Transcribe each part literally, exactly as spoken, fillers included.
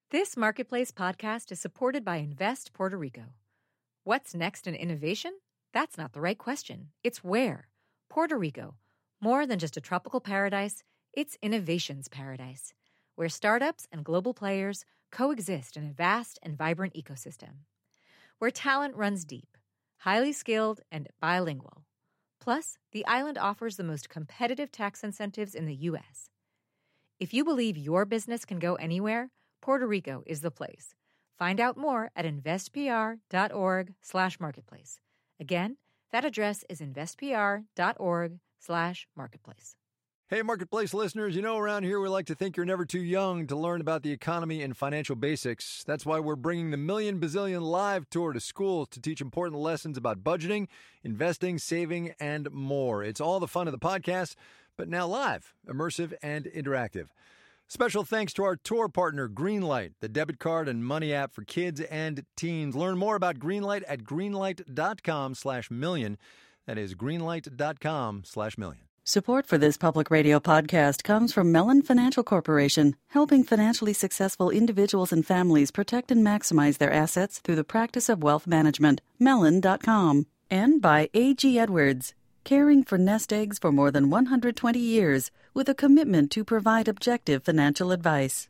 This Marketplace podcast is supported by Invest Puerto Rico. What's next in innovation? That's not the right question. It's where. Puerto Rico. More than just a tropical paradise, it's innovation's paradise, where startups and global players coexist in a vast and vibrant ecosystem. Where talent runs deep, highly skilled, and bilingual. Plus, the island offers the most competitive tax incentives in the U S. If you believe your business can go anywhere, Puerto Rico is the place. Find out more at investpr.org slash marketplace. Again, that address is investpr.org slash marketplace. Hey, Marketplace listeners, you know around here we like to think you're never too young to learn about the economy and financial basics. That's why we're bringing the Million Bazillion Live Tour to schools to teach important lessons about budgeting, investing, saving, and more. It's all the fun of the podcast, but now live, immersive, and interactive. Special thanks to our tour partner, Greenlight, the debit card and money app for kids and teens. Learn more about Greenlight at greenlight.com slash million. That is greenlight.com slash million. Support for this public radio podcast comes from Mellon Financial Corporation, helping financially successful individuals and families protect and maximize their assets through the practice of wealth management. Mellon dot com. And by A G Edwards, caring for nest eggs for more than one hundred twenty years with a commitment to provide objective financial advice.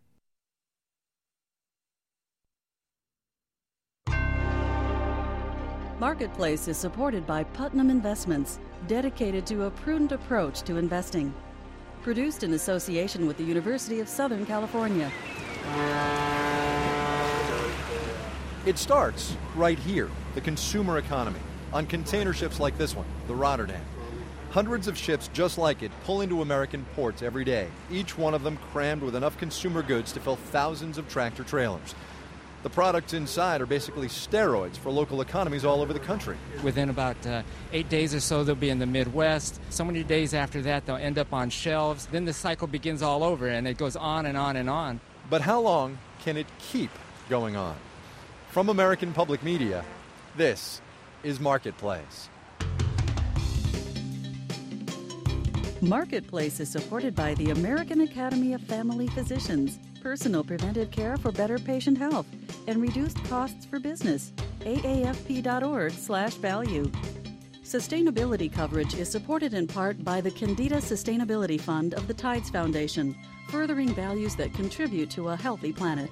Marketplace is supported by Putnam Investments, dedicated to a prudent approach to investing. Produced in association with the University of Southern California. It starts right here, the consumer economy, on container ships like this one, the Rotterdam. Hundreds of ships just like it pull into American ports every day, each one of them crammed with enough consumer goods to fill thousands of tractor trailers. The products inside are basically steroids for local economies all over the country. Within about uh, eight days or so, they'll be in the Midwest. So many days after that, they'll end up on shelves. Then the cycle begins all over, and it goes on and on and on. But how long can it keep going on? From American Public Media, this is Marketplace. Marketplace is supported by the American Academy of Family Physicians, personal preventive care for better patient health, and reduced costs for business. A A F P dot org slash value. Sustainability coverage is supported in part by the Candida Sustainability Fund of the Tides Foundation, furthering values that contribute to a healthy planet.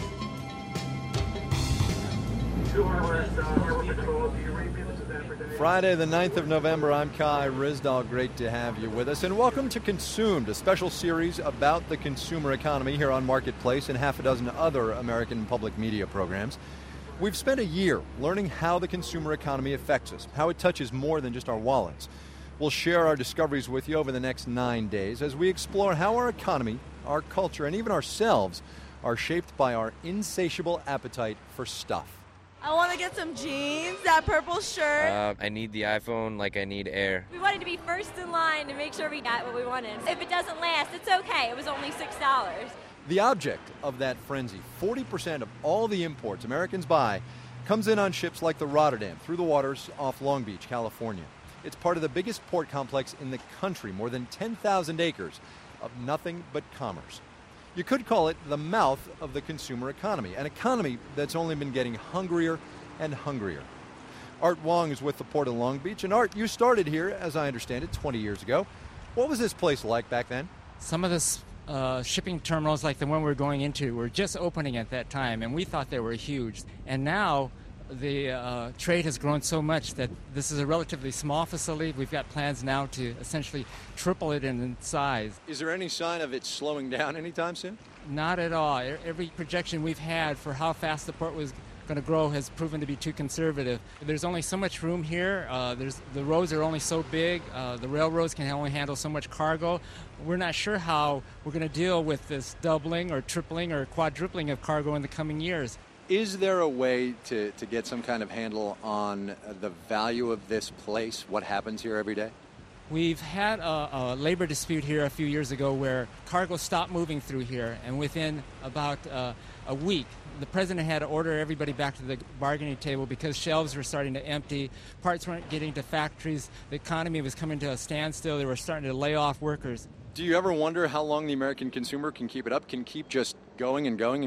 Friday, the ninth of November, I'm Kai Ryssdal. Great to have you with us. And welcome to Consumed, a special series about the consumer economy here on Marketplace and half a dozen other American public media programs. We've spent a year learning how the consumer economy affects us, how it touches more than just our wallets. We'll share our discoveries with you over the next nine days as we explore how our economy, our culture, and even ourselves are shaped by our insatiable appetite for stuff. I want to get some jeans, that purple shirt. Uh, I need the iPhone like I need air. We wanted to be first in line to make sure we got what we wanted. If it doesn't last, it's okay. It was only six dollars. The object of that frenzy, forty percent of all the imports Americans buy, comes in on ships like the Rotterdam through the waters off Long Beach, California. It's part of the biggest port complex in the country, more than ten thousand acres of nothing but commerce. You could call it the mouth of the consumer economy, an economy that's only been getting hungrier and hungrier. Art Wong is with the Port of Long Beach. And Art, you started here, as I understand it, twenty years ago. What was this place like back then? Some of the uh, shipping terminals, like the one we're going into, were just opening at that time, and we thought they were huge. And now the uh, trade has grown so much that this is a relatively small facility. We've got plans now to essentially triple it in size. Is there any sign of it slowing down anytime soon? Not at all. Every projection we've had for how fast the port was going to grow has proven to be too conservative. There's only so much room here. Uh, there's the roads are only so big. Uh, the railroads can only handle so much cargo. We're not sure how we're going to deal with this doubling or tripling or quadrupling of cargo in the coming years. Is there a way to, to get some kind of handle on the value of this place, what happens here every day? We've had a, a labor dispute here a few years ago where cargo stopped moving through here, and within about uh, a week, the president had to order everybody back to the bargaining table because shelves were starting to empty, parts weren't getting to factories, the economy was coming to a standstill, they were starting to lay off workers. Do you ever wonder how long the American consumer can keep it up, can keep just going and going and going?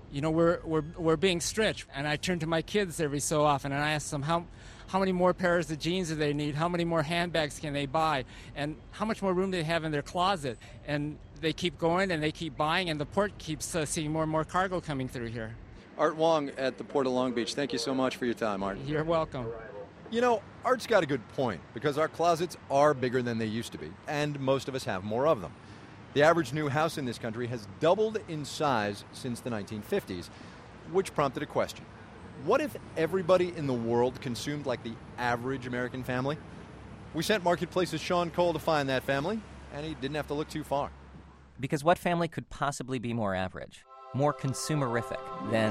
you know, we're, we're, we're being stretched. And I turn to my kids every so often and I ask them how, how many more pairs of jeans do they need, how many more handbags can they buy, and how much more room do they have in their closet. And they keep going and they keep buying, and the port keeps uh, seeing more and more cargo coming through here. Art Wong at the Port of Long Beach. Thank you so much for your time, Art. You're welcome. You know, Art's got a good point, because our closets are bigger than they used to be, and most of us have more of them. The average new house in this country has doubled in size since the nineteen fifties, which prompted a question. What if everybody in the world consumed like the average American family? We sent Marketplace's Sean Cole to find that family, and he didn't have to look too far. Because what family could possibly be more average, more consumerific than...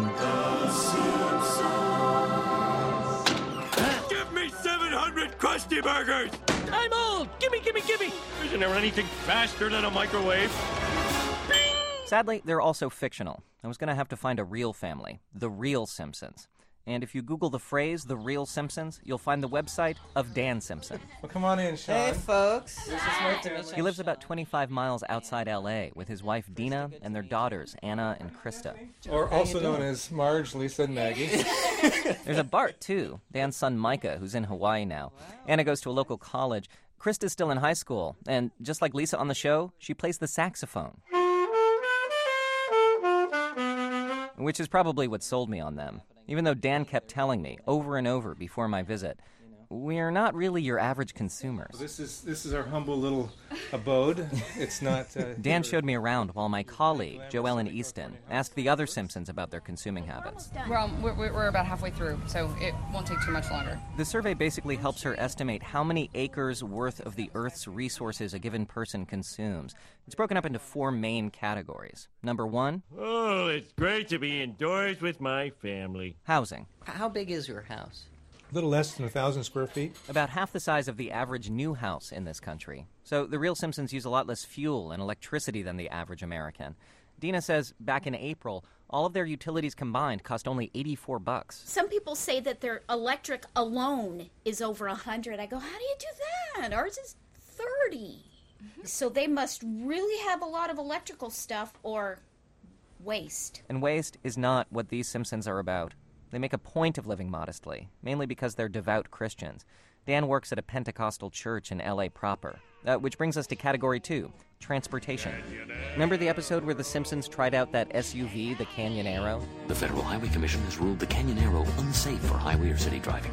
Give me seven hundred Krusty Burgers! I'm old! Gimme, gimme, gimme! Isn't there anything faster than a microwave? Bing! Sadly, they're also fictional. I was going to have to find a real family, the real Simpsons. And if you Google the phrase, The Real Simpsons, you'll find the website of Dan Simpson. Well, come on in, Sean. Hey, folks. This is nice to meet you. He lives about twenty-five miles outside L A with his wife, Dina, and their daughters, Anna and Krista. Or also known as Marge, Lisa, and Maggie. There's a Bart, too, Dan's son Micah, who's in Hawaii now. Anna goes to a local college. Krista's still in high school. And just like Lisa on the show, she plays the saxophone. Which is probably what sold me on them. Even though Dan kept telling me over and over before my visit, we're not really your average consumers. Well, this is this is our humble little abode. It's not... Uh, Dan showed me around while my colleague, Joellen Easton, asked the other Simpsons about their consuming habits. Well, we're, we're about halfway through, so it won't take too much longer. The survey basically helps her estimate how many acres worth of the Earth's resources a given person consumes. It's broken up into four main categories. Number one... Oh, it's great to be indoors with my family. Housing. How big is your house? A little less than a thousand square feet. About half the size of the average new house in this country. So the real Simpsons use a lot less fuel and electricity than the average American. Dina says back in April, all of their utilities combined cost only eighty-four bucks. Some people say that their electric alone is over one hundred. I go, how do you do that? Ours is thirty. Mm-hmm. So they must really have a lot of electrical stuff or waste. And waste is not what these Simpsons are about. They make a point of living modestly, mainly because they're devout Christians. Dan works at a Pentecostal church in L A proper, uh, which brings us to category two, transportation. Remember the episode where the Simpsons tried out that S U V, the Canyon Aero? The Federal Highway Commission has ruled the Canyon Aero unsafe for highway or city driving.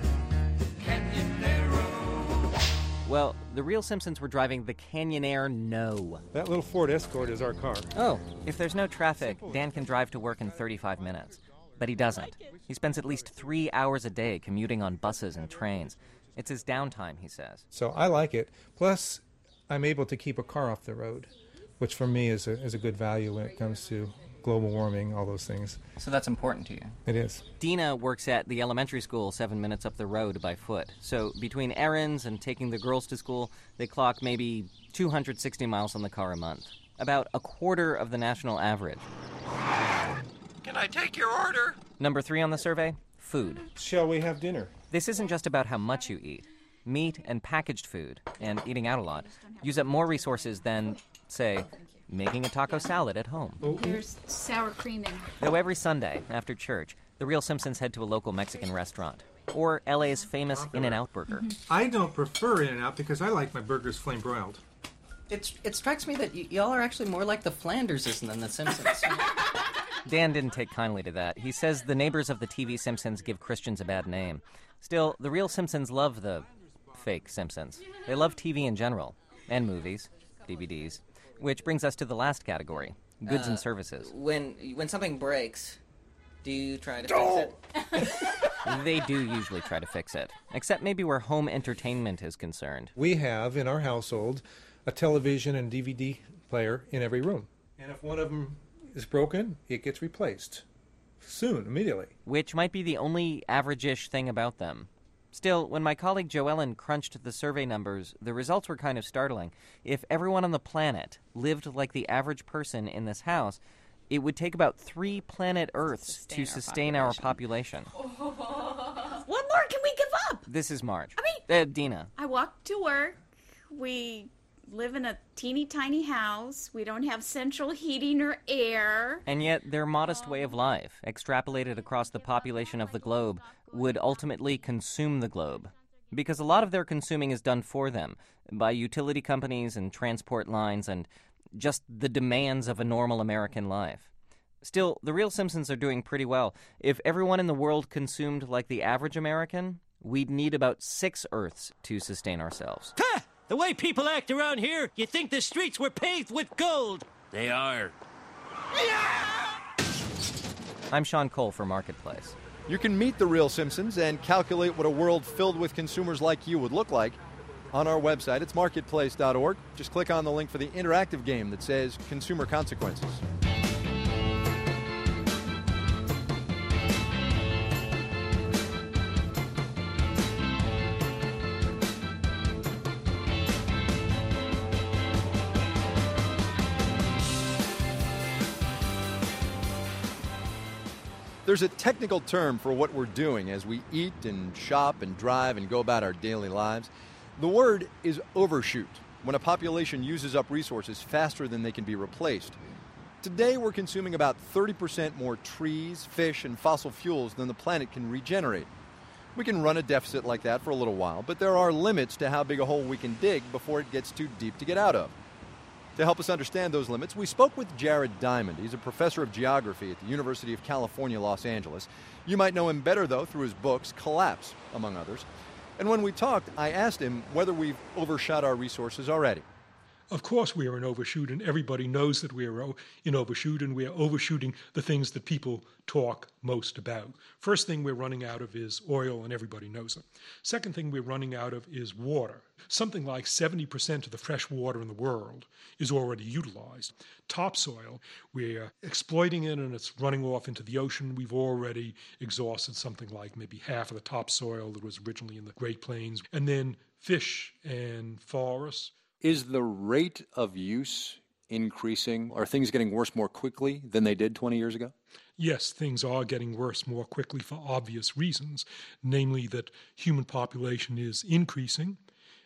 Canyon Aero. Well, the real Simpsons were driving the Canyon Air No. That little Ford Escort is our car. Oh, if there's no traffic, Dan can drive to work in thirty-five minutes. But he doesn't. He spends at least three hours a day commuting on buses and trains. It's his downtime, he says. So I like it. Plus, I'm able to keep a car off the road, which for me is a, is a good value when it comes to global warming, all those things. So that's important to you? It is. Dina works at the elementary school seven minutes up the road by foot. So between errands and taking the girls to school, they clock maybe two hundred sixty miles on the car a month. About a quarter of the national average. Can I take your order? Number three on the survey, food. Shall we have dinner? This isn't just about how much you eat. Meat and packaged food, and eating out a lot, use up more resources than, say, making a taco salad at home. Here's sour cream in. Though every Sunday, after church, the real Simpsons head to a local Mexican restaurant, or L A's famous In-N-Out burger. Mm-hmm. I don't prefer In-N-Out because I like my burgers flame broiled. It, it strikes me that y- y'all are actually more like the Flanderses than the Simpsons. Dan didn't take kindly to that. He says the neighbors of the T V Simpsons give Christians a bad name. Still, the real Simpsons love the fake Simpsons. They love T V in general, and movies, D V Ds. Which brings us to the last category, goods uh, and services. When when something breaks, do you try to fix it? They do usually try to fix it, except maybe where home entertainment is concerned. We have, in our household, a television and D V D player in every room. And if one of them is broken, it gets replaced. Soon, immediately. Which might be the only average-ish thing about them. Still, when my colleague Joellen crunched the survey numbers, the results were kind of startling. If everyone on the planet lived like the average person in this house, it would take about three planet Earths sustain to sustain our population. Our population. What more can we give up? This is Marge. I mean... Uh, Dina. I walk to work. We live in a teeny tiny house. We don't have central heating or air. And yet their modest way of life, extrapolated across the population of the globe, would ultimately consume the globe. Because a lot of their consuming is done for them by utility companies and transport lines and just the demands of a normal American life. Still, the real Simpsons are doing pretty well. If everyone in the world consumed like the average American, we'd need about six Earths to sustain ourselves. Ha! The way people act around here, you'd think the streets were paved with gold. They are. I'm Sean Cole for Marketplace. You can meet the real Simpsons and calculate what a world filled with consumers like you would look like on our website. It's marketplace dot org. Just click on the link for the interactive game that says Consumer Consequences. There's a technical term for what we're doing as we eat and shop and drive and go about our daily lives. The word is overshoot, when a population uses up resources faster than they can be replaced. Today, we're consuming about thirty percent more trees, fish, and fossil fuels than the planet can regenerate. We can run a deficit like that for a little while, but there are limits to how big a hole we can dig before it gets too deep to get out of. To help us understand those limits, we spoke with Jared Diamond. He's a professor of geography at the University of California, Los Angeles. You might know him better, though, through his books, Collapse, among others. And when we talked, I asked him whether we've overshot our resources already. Of course we are in overshoot, and everybody knows that we are in overshoot, and we are overshooting the things that people talk most about. First thing we're running out of is oil, and everybody knows it. Second thing we're running out of is water. Something like seventy percent of the fresh water in the world is already utilized. Topsoil, we're exploiting it, and it's running off into the ocean. We've already exhausted something like maybe half of the topsoil that was originally in the Great Plains. And then fish and forests. Is the rate of use increasing? Are things getting worse more quickly than they did twenty years ago? Yes, things are getting worse more quickly for obvious reasons, namely that human population is increasing,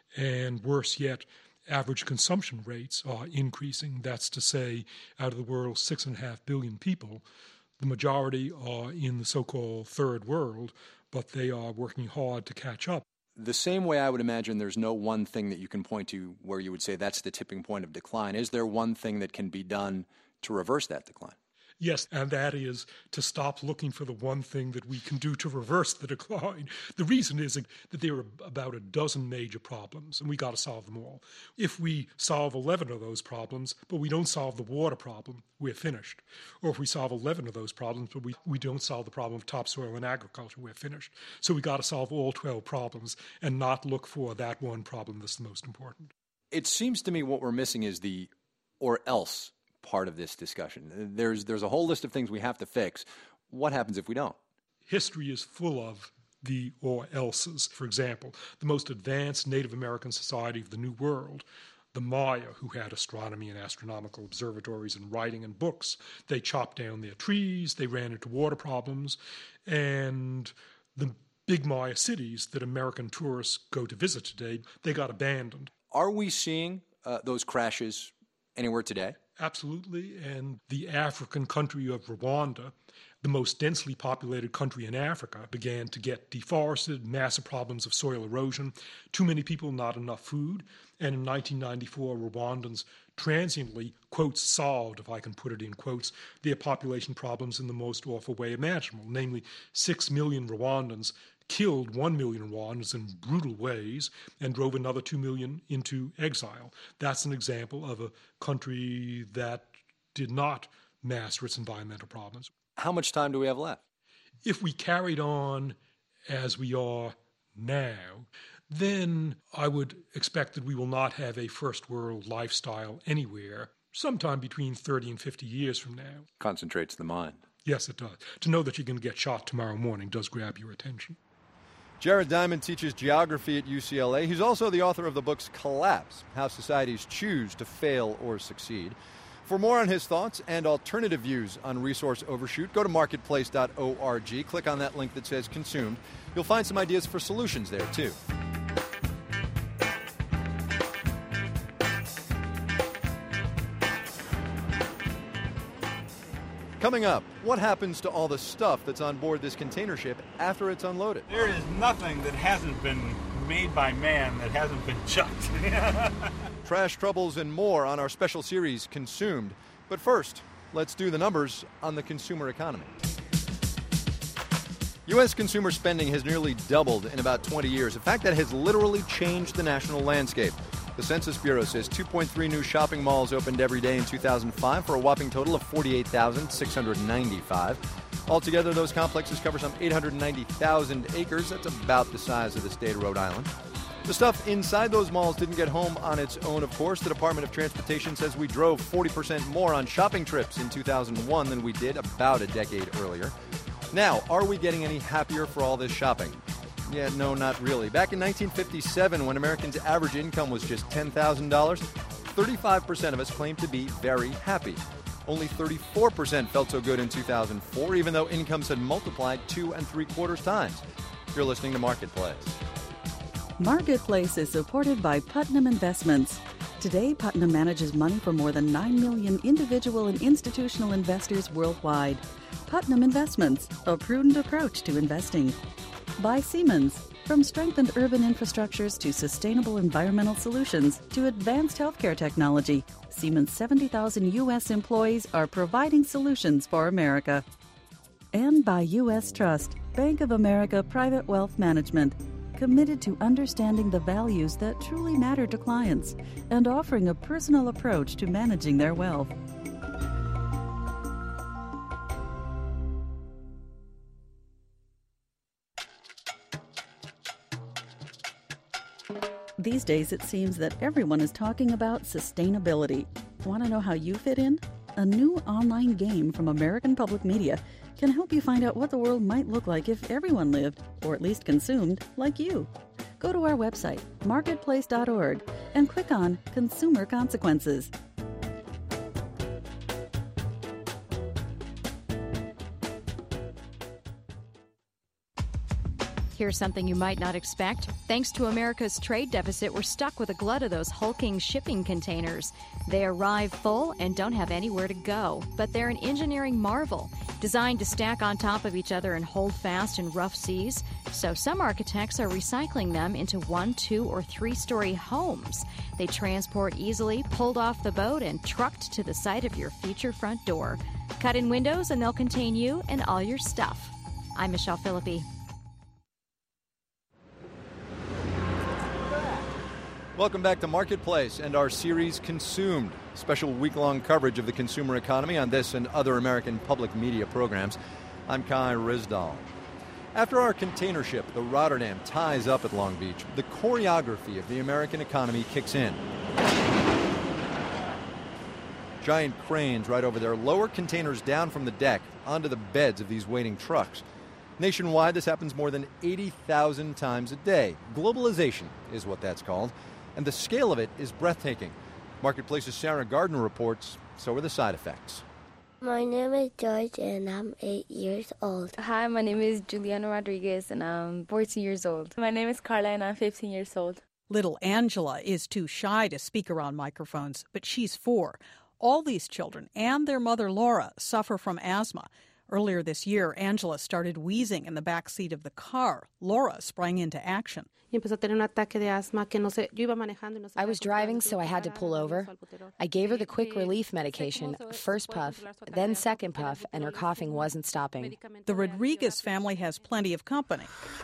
and worse yet, average consumption rates are increasing. That's to say, out of the world's six and a half billion people, the majority are in the so-called third world, but they are working hard to catch up. The same way I would imagine there's no one thing that you can point to where you would say that's the tipping point of decline. Is there one thing that can be done to reverse that decline? Yes, and that is to stop looking for the one thing that we can do to reverse the decline. The reason is that there are about a dozen major problems, and we got to solve them all. If we solve eleven of those problems, but we don't solve the water problem, we're finished. Or if we solve eleven of those problems, but we, we don't solve the problem of topsoil and agriculture, we're finished. So we got to solve all twelve problems and not look for that one problem that's the most important. It seems to me what we're missing is the or else part of this discussion. There's there's a whole list of things we have to fix. What happens if we don't? History is full of the or else's. For example, the most advanced Native American society of the New World, the Maya, who had astronomy and astronomical observatories and writing and books, they chopped down their trees, they ran into water problems, and the big Maya cities that American tourists go to visit today, they got abandoned. Are we seeing uh, those crashes anywhere today? Absolutely, and the African country of Rwanda, the most densely populated country in Africa, began to get deforested, massive problems of soil erosion, too many people, not enough food, and in nineteen ninety-four, Rwandans transiently, quotes, solved, if I can put it in quotes, their population problems in the most awful way imaginable, namely six million Rwandans killed one million Rwandans in brutal ways and drove another two million into exile. That's an example of a country that did not master its environmental problems. How much time do we have left? If we carried on as we are now, then I would expect that we will not have a first world lifestyle anywhere sometime between thirty and fifty years from now. Concentrates the mind. Yes, it does. To know that you're going to get shot tomorrow morning does grab your attention. Jared Diamond teaches geography at U C L A. He's also the author of the books Collapse, How Societies Choose to Fail or Succeed. For more on his thoughts and alternative views on resource overshoot, go to marketplace dot org. Click on that link that says Consumed. You'll find some ideas for solutions there, too. Coming up, what happens to all the stuff that's on board this container ship after it's unloaded? There is nothing that hasn't been made by man that hasn't been chucked. Trash troubles and more on our special series, Consumed. But first, let's do the numbers on the consumer economy. U S consumer spending has nearly doubled in about twenty years. In fact, that has literally changed the national landscape. The Census Bureau says two point three new shopping malls opened every day in two thousand five for a whopping total of forty-eight thousand six hundred ninety-five. Altogether, those complexes cover some eight hundred ninety thousand acres. That's about the size of the state of Rhode Island. The stuff inside those malls didn't get home on its own, of course. The Department of Transportation says we drove forty percent more on shopping trips in two thousand one than we did about a decade earlier. Now, are we getting any happier for all this shopping? Yeah, no, not really. Back in nineteen fifty-seven, when Americans' average income was just ten thousand dollars, thirty-five percent of us claimed to be very happy. Only thirty-four percent felt so good in two thousand four, even though incomes had multiplied two and three quarters times. You're listening to Marketplace. Marketplace is supported by Putnam Investments. Today, Putnam manages money for more than nine million individual and institutional investors worldwide. Putnam Investments, a prudent approach to investing. By Siemens. From strengthened urban infrastructures to sustainable environmental solutions to advanced healthcare technology, Siemens' seventy thousand U S employees are providing solutions for America. And by U S Trust, Bank of America Private Wealth Management, committed to understanding the values that truly matter to clients and offering a personal approach to managing their wealth. These days, it seems that everyone is talking about sustainability. Want to know how you fit in? A new online game from American Public Media can help you find out what the world might look like if everyone lived, or at least consumed, like you. Go to our website, marketplace dot org, and click on Consumer Consequences. Here's something you might not expect. Thanks to America's trade deficit, we're stuck with a glut of those hulking shipping containers. They arrive full and don't have anywhere to go, but they're an engineering marvel, designed to stack on top of each other and hold fast in rough seas. So some architects are recycling them into one, two, or three-story homes. They transport easily, pulled off the boat, and trucked to the site of your future front door. Cut in windows and they'll contain you and all your stuff. I'm Michelle Philippi. Welcome back to Marketplace and our series Consumed, special week-long coverage of the consumer economy on this and other American public media programs. I'm Kai Rizdal. After our container ship, the Rotterdam, ties up at Long Beach, the choreography of the American economy kicks in. Giant cranes right over there lower containers down from the deck onto the beds of these waiting trucks. Nationwide, this happens more than eighty thousand times a day. Globalization is what that's called. And the scale of it is breathtaking. Marketplace's Sarah Gardner reports, so are the side effects. My name is George, and I'm eight years old. Hi, my name is Juliana Rodriguez, and I'm fourteen years old. My name is Carla, and I'm fifteen years old. Little Angela is too shy to speak around microphones, but she's four. All these children and their mother, Laura, suffer from asthma. Earlier this year, Angela started wheezing in the back seat of the car. Laura sprang into action. I was driving, so I had to pull over. I gave her the quick relief medication, first puff, then second puff, and her coughing wasn't stopping. The Rodriguez family has plenty of company.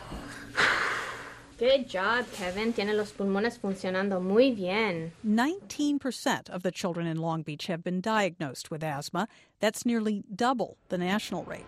Good job, Kevin. Tiene los pulmones funcionando muy bien. nineteen percent of the children in Long Beach have been diagnosed with asthma. That's nearly double the national rate.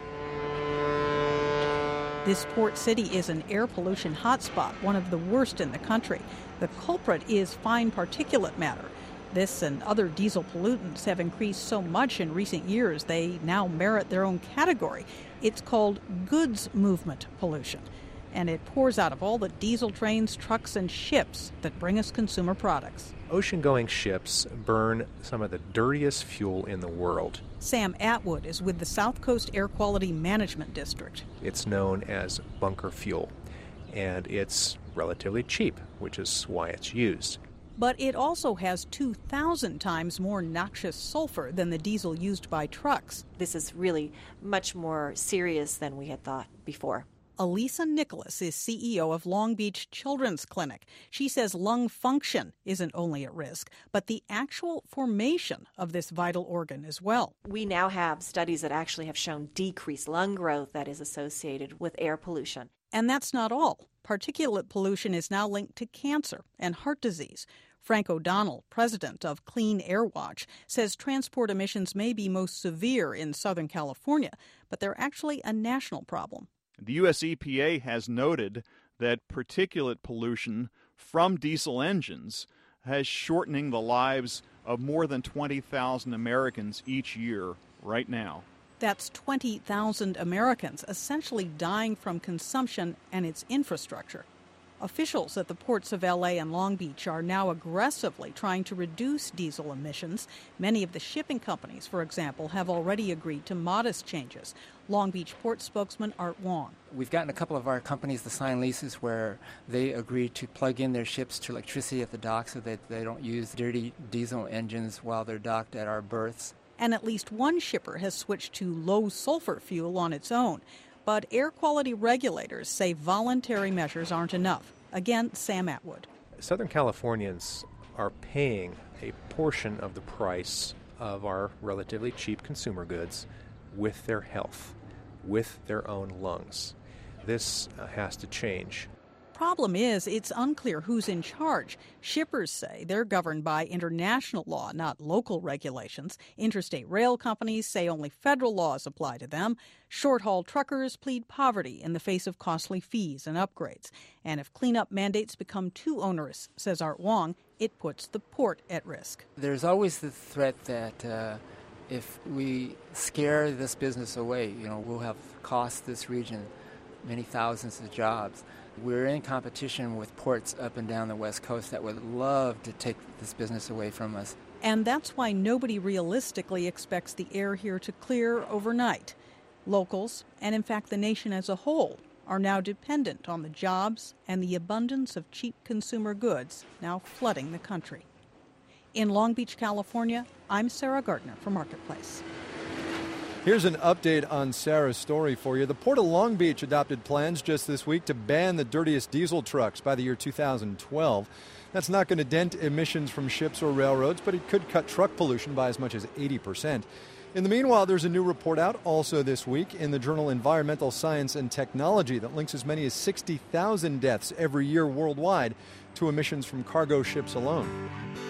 This port city is an air pollution hotspot, one of the worst in the country. The culprit is fine particulate matter. This and other diesel pollutants have increased so much in recent years, they now merit their own category. It's called goods movement pollution. And it pours out of all the diesel trains, trucks, and ships that bring us consumer products. Ocean-going ships burn some of the dirtiest fuel in the world. Sam Atwood is with the South Coast Air Quality Management District. It's known as bunker fuel, and it's relatively cheap, which is why it's used. But it also has two thousand times more noxious sulfur than the diesel used by trucks. This is really much more serious than we had thought before. Elisa Nicholas is C E O of Long Beach Children's Clinic. She says lung function isn't only at risk, but the actual formation of this vital organ as well. We now have studies that actually have shown decreased lung growth that is associated with air pollution. And that's not all. Particulate pollution is now linked to cancer and heart disease. Frank O'Donnell, president of Clean Air Watch, says transport emissions may be most severe in Southern California, but they're actually a national problem. The U S E P A has noted that particulate pollution from diesel engines has shortening the lives of more than twenty thousand Americans each year right now. That's twenty thousand Americans essentially dying from consumption and its infrastructure. Officials at the ports of L A and Long Beach are now aggressively trying to reduce diesel emissions. Many of the shipping companies, for example, have already agreed to modest changes. Long Beach port spokesman Art Wong. We've gotten a couple of our companies to sign leases where they agree to plug in their ships to electricity at the dock so that they don't use dirty diesel engines while they're docked at our berths. And at least one shipper has switched to low-sulfur fuel on its own. But air quality regulators say voluntary measures aren't enough. Again, Sam Atwood. Southern Californians are paying a portion of the price of our relatively cheap consumer goods with their health, with their own lungs. This uh, has to change. Problem is, it's unclear who's in charge. Shippers say they're governed by international law, not local regulations. Interstate rail companies say only federal laws apply to them. Short-haul truckers plead poverty in the face of costly fees and upgrades. And if cleanup mandates become too onerous, says Art Wong, it puts the port at risk. There's always the threat that uh, if we scare this business away, you know, we'll have cost this region many thousands of jobs. We're in competition with ports up and down the West Coast that would love to take this business away from us. And that's why nobody realistically expects the air here to clear overnight. Locals, and in fact the nation as a whole, are now dependent on the jobs and the abundance of cheap consumer goods now flooding the country. In Long Beach, California, I'm Sarah Gardner for Marketplace. Here's an update on Sarah's story for you. The Port of Long Beach adopted plans just this week to ban the dirtiest diesel trucks by the year two thousand twelve. That's not going to dent emissions from ships or railroads, but it could cut truck pollution by as much as eighty percent. In the meanwhile, there's a new report out also this week in the journal Environmental Science and Technology that links as many as sixty thousand deaths every year worldwide to emissions from cargo ships alone.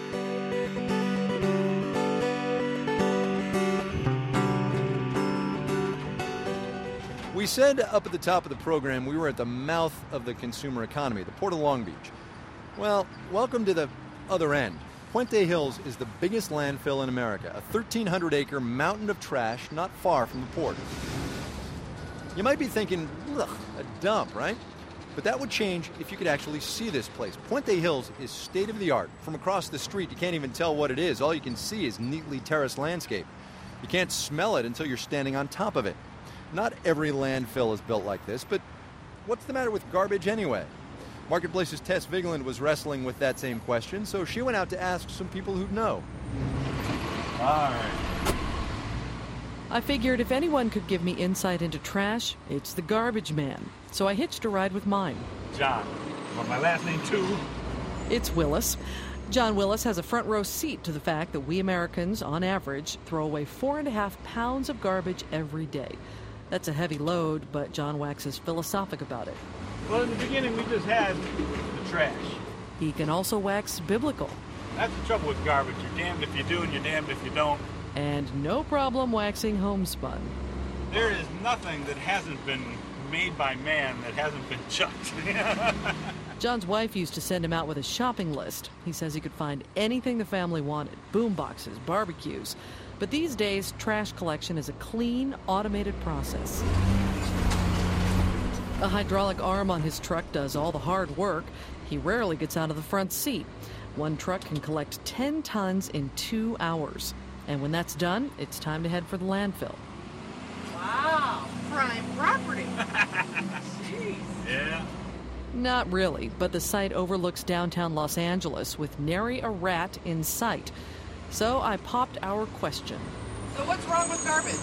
We said up at the top of the program we were at the mouth of the consumer economy, the Port of Long Beach. Well, welcome to the other end. Puente Hills is the biggest landfill in America, a thirteen hundred acre mountain of trash not far from the port. You might be thinking, ugh, a dump, right? But that would change if you could actually see this place. Puente Hills is state-of-the-art. From across the street, you can't even tell what it is. All you can see is neatly terraced landscape. You can't smell it until you're standing on top of it. Not every landfill is built like this, but what's the matter with garbage anyway? Marketplace's Tess Vigeland was wrestling with that same question, so she went out to ask some people who'd know. All right. I figured if anyone could give me insight into trash, it's the garbage man. So I hitched a ride with mine. John. Want my last name too? It's Willis. John Willis has a front row seat to the fact that we Americans, on average, throw away four and a half pounds of garbage every day. That's a heavy load, but John waxes philosophic about it. Well, in the beginning, we just had the trash. He can also wax biblical. That's the trouble with garbage. You're damned if you do and you're damned if you don't. And no problem waxing homespun. There is nothing that hasn't been made by man that hasn't been chucked. John's wife used to send him out with a shopping list. He says he could find anything the family wanted, boom boxes, barbecues. But these days, trash collection is a clean, automated process. A hydraulic arm on his truck does all the hard work. He rarely gets out of the front seat. One truck can collect ten tons in two hours. And when that's done, it's time to head for the landfill. Wow, prime property. Jeez. Yeah. Not really, but the site overlooks downtown Los Angeles with nary a rat in sight. So I popped our question. So what's wrong with garbage?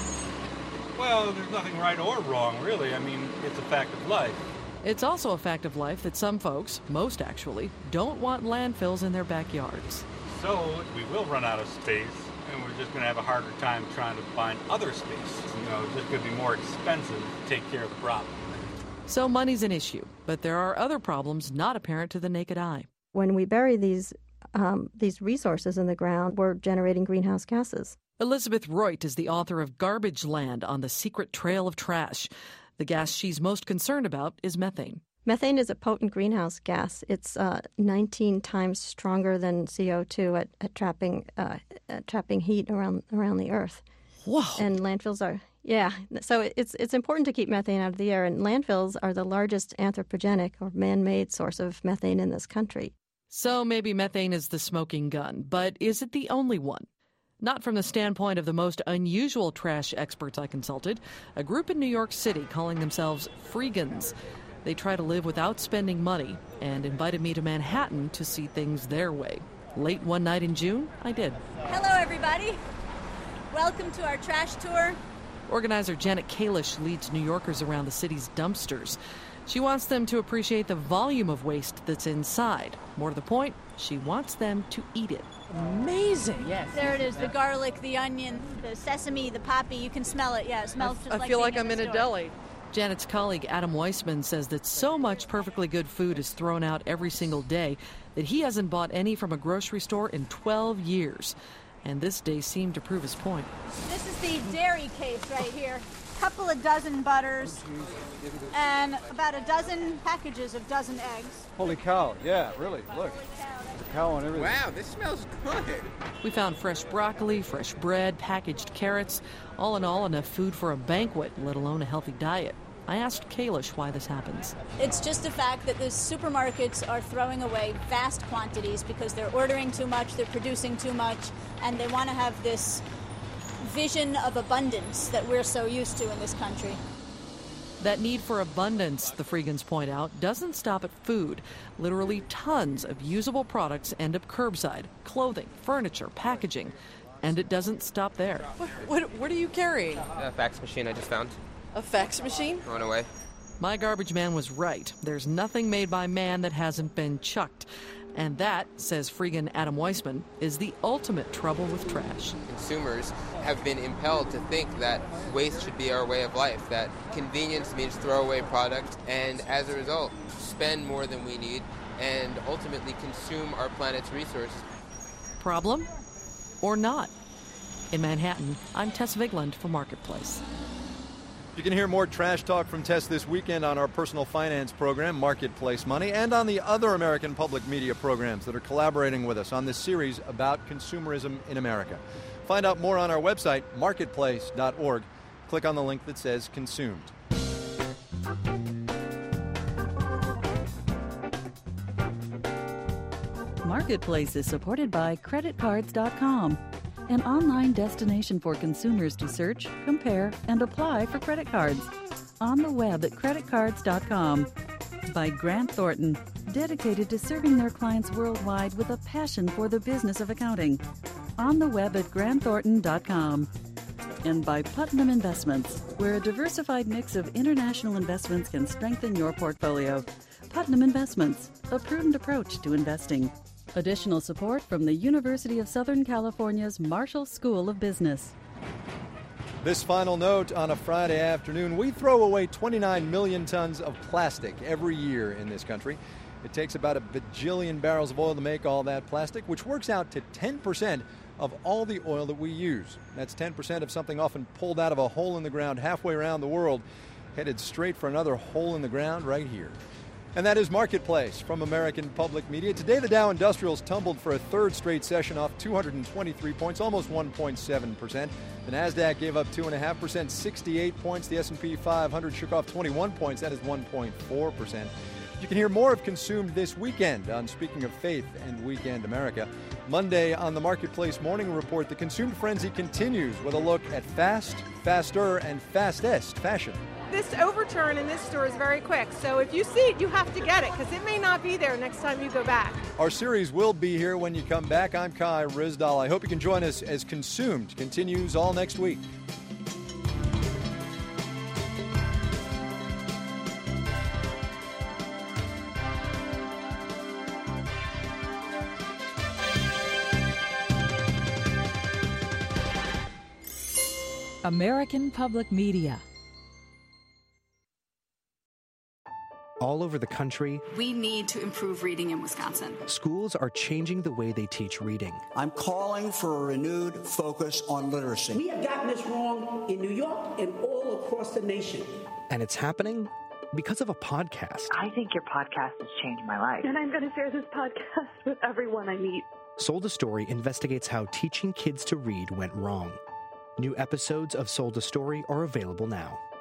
Well, there's nothing right or wrong, really. I mean, it's a fact of life. It's also a fact of life that some folks, most actually, don't want landfills in their backyards. So we will run out of space, and we're just going to have a harder time trying to find other space. You know, it's just going to be more expensive to take care of the problem. So money's an issue, but there are other problems not apparent to the naked eye. When we bury these um, these resources in the ground, we're generating greenhouse gases. Elizabeth Reut is the author of Garbage Land on the Secret Trail of Trash. The gas she's most concerned about is methane. Methane is a potent greenhouse gas. It's uh, nineteen times stronger than C O two at, at trapping uh, at trapping heat around around the Earth. Whoa! And landfills are yeah. So it's it's important to keep methane out of the air. And landfills are the largest anthropogenic or man-made source of methane in this country. So maybe methane is the smoking gun, but is it the only one? Not from the standpoint of the most unusual trash experts I consulted, a group in New York City calling themselves Freegans. They try to live without spending money and invited me to Manhattan to see things their way. Late one night in June, I did. Hello, everybody. Welcome to our trash tour. Organizer Janet Kalish leads New Yorkers around the city's dumpsters. She wants them to appreciate the volume of waste that's inside. More to the point, she wants them to eat it. Amazing. Yes. There it is, the garlic, the onion, the sesame, the poppy. You can smell it. Yeah, it smells just I like feel being like I'm in, in the a store. deli. Janet's colleague Adam Weissman says that so much perfectly good food is thrown out every single day that he hasn't bought any from a grocery store in twelve years. And this day seemed to prove his point. This is the dairy case right here. Couple of dozen butters and about a dozen packages of dozen eggs. Holy cow, yeah, really, look. The cow and everything. Wow, this smells good. We found fresh broccoli, fresh bread, packaged carrots. All in all, enough food for a banquet, let alone a healthy diet. I asked Kalish why this happens. It's just the fact that the supermarkets are throwing away vast quantities because they're ordering too much, they're producing too much, and they want to have this vision of abundance that we're so used to in this country. That need for abundance, the Freegans point out, doesn't stop at food. Literally tons of usable products end up curbside. Clothing, furniture, packaging. And it doesn't stop there. What, what, what are you carrying? A fax machine I just found. A fax machine? Thrown away. My garbage man was right. There's nothing made by man that hasn't been chucked. And that, says Freegan Adam Weissman, is the ultimate trouble with trash. Consumers have been impelled to think that waste should be our way of life, that convenience means throwaway product, and as a result, spend more than we need and ultimately consume our planet's resources. Problem? Or not? In Manhattan, I'm Tess Vigland for Marketplace. You can hear more trash talk from Tess this weekend on our personal finance program, Marketplace Money, and on the other American public media programs that are collaborating with us on this series about consumerism in America. Find out more on our website, marketplace dot org. Click on the link that says Consumed. Marketplace is supported by credit cards dot com, an online destination for consumers to search, compare, and apply for credit cards. On the web at credit cards dot com. By Grant Thornton, dedicated to serving their clients worldwide with a passion for the business of accounting. On the web at grant thornton dot com. And by Putnam Investments, where a diversified mix of international investments can strengthen your portfolio. Putnam Investments, a prudent approach to investing. Additional support from the University of Southern California's Marshall School of Business. This final note on a Friday afternoon, we throw away twenty-nine million tons of plastic every year in this country. It takes about a bajillion barrels of oil to make all that plastic, which works out to ten percent of all the oil that we use. That's ten percent of something often pulled out of a hole in the ground halfway around the world, headed straight for another hole in the ground right here. And that is Marketplace from American Public Media. Today, the Dow Industrials tumbled for a third straight session, off two hundred twenty-three points, almost one point seven percent. The NASDAQ gave up two point five percent, sixty-eight points. The S and P five hundred shook off twenty-one points. That is one point four percent. You can hear more of Consumed this weekend on Speaking of Faith and Weekend America. Monday on the Marketplace Morning Report, the consumed frenzy continues with a look at fast, faster, and fastest fashion. this overturn in this store is very quick. So if you see it, you have to get it because it may not be there next time you go back. Our series will be here when you come back. I'm Kai Ryssdal. I hope you can join us as Consumed continues all next week. American Public Media. All over the country, we need to improve reading in Wisconsin. Schools are changing the way they teach reading. I'm calling for a renewed focus on literacy. We have gotten this wrong in New York and all across the nation. And it's happening because of a podcast. I think your podcast has changed my life. And I'm going to share this podcast with everyone I meet. Sold a Story investigates how teaching kids to read went wrong. New episodes of Sold a Story are available now.